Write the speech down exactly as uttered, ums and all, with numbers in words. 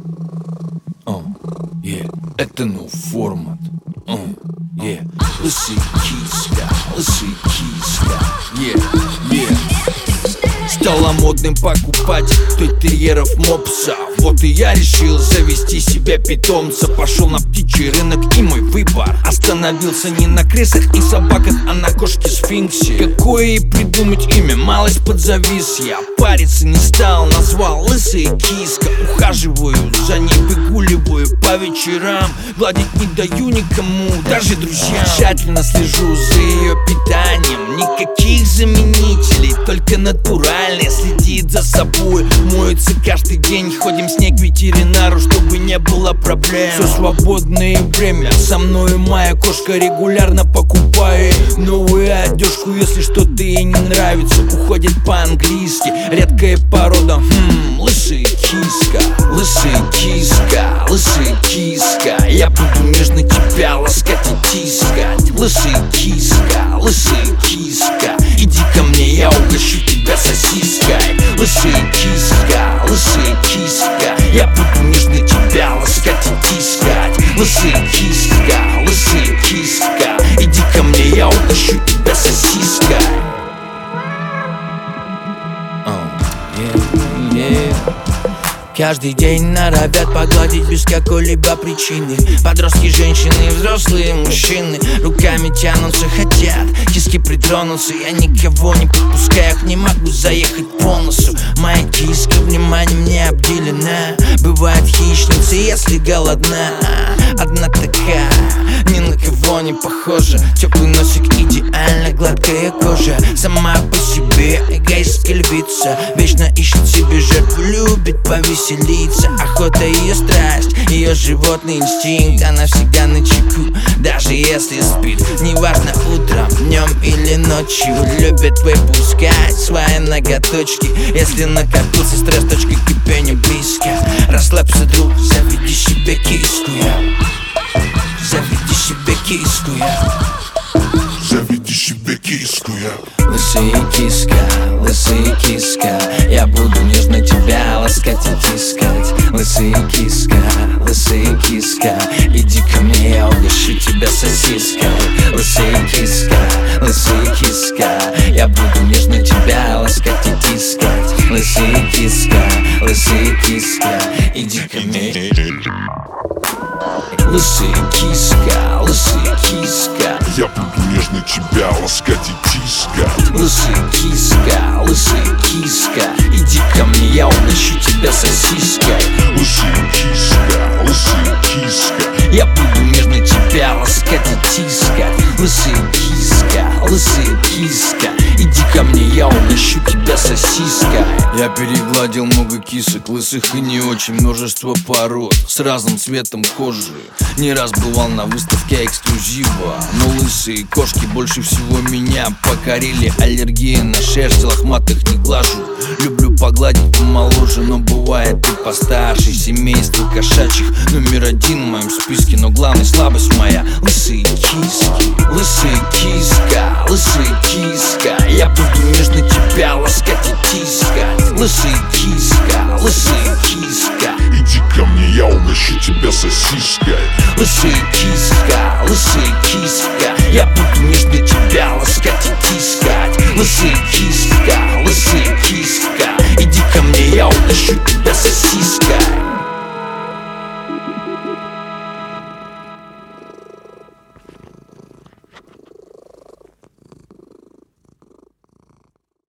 uh, yeah. Это новый формат. uh, yeah. Лысый киска, лысый киска, yeah, yeah. Стало модным покупать той-терьеров мопса. Вот и я решил завести себе питомца. Пошел на птичий рынок, и мой выбор остановился не на крысах и собаках, а на кошке-сфинксе. Какое ей придумать имя, малость подзавис. Я париться не стал, назвал лысая киска. Ухаживаю за ней, выгуливаю по вечерам. Гладить не даю никому, даже друзьям. Тщательно слежу за ее питанием. Никаких заменителей, только натуральные. Следит за собой, моется каждый день. Ходим с ней к ветеринару, чтобы не было проблем. Все свободное время со мной моя кошка регулярно покупает новую одежку. Если что-то ей не нравится, уходит по-английски. Редкая порода, хм, лысая киска. Лысая киска, лысая киска. Я буду нежно тебя ласкать и тискать. Лысая киска, лысая киска. Иди ко мне, я угощу тебя сосиской. Лысая киска, лысая киска. Я буду нежно тебя ласкать и тискать. Лысая киска, лысая киска. Иди ко мне, я угощу тебя сосиской. oh, yeah, yeah. Каждый день норовят погладить без какой-либо причины. Подростки, женщины, взрослые мужчины руками тянутся, хотят киски притронуться. Я никого не подпускаю, не могу заехать по носу. Моя киска вниманием не обделена. Бывает хищница, если голодна. Одна такая, ни на кого не похожа. Теплый носик, идеально гладкая кожа. Сама по себе эгоистская львица. Вечно ищет себе жертву, любит повесить. Охота ее страсть, ее животный инстинкт. Она всегда начеку, даже если спит. Неважно утром, днем или ночью. Любит выпускать свои ноготочки. Если накопился стресс, точка кипения близко. Расслабься, друг, заведи себе киску, я. Заведи себе киску, я. Заведи себе киску, я. Лысая киска, лысая киска. Я буду нежно тебя ласкать и тискать. Лысая киска, лысая киска. Иди ко мне, я угощу тебя сосиской. Лысая киска, лысая киска. Я буду нежно тебя ласкать и тискать. Лысая киска, лысая киска. Иди ко мне. Лысая киска, лысая киска. Я буду нежно тебя ласкать и тискать. Лысая киска, лысая киска. Иди ко мне, я угощу тебя сосиской. Лысая киска, лысая киска. Я буду нежно тебя ласкать и тискать. Лысая киска, лысая киска. Иди ко мне, я угощу тебя сосиской. Я перегладил много кисок, лысых и не очень. Множество пород с разным цветом кожи. Не раз бывал на выставке эксклюзива. Но лысые кошки больше всего меня покорили. Аллергия на шерсть, лохматых не глажу. Люблю погладить помоложе, но бывает и постарше. Семейство кошачьих номер один в моем списке. Но главная слабость моя — лысые киски. Лысая киска, лысая киска. Я буду нежно тебя ласкать и тискать. Лысая киска, лысая киска. Иди ко мне, я угощу тебя сосиской. Лысая киска, лысая киска. Я буду нежно тебя ласкать и тискать. Лысая киска, лысая киска. Иди ко мне, я угощу тебя сосиской.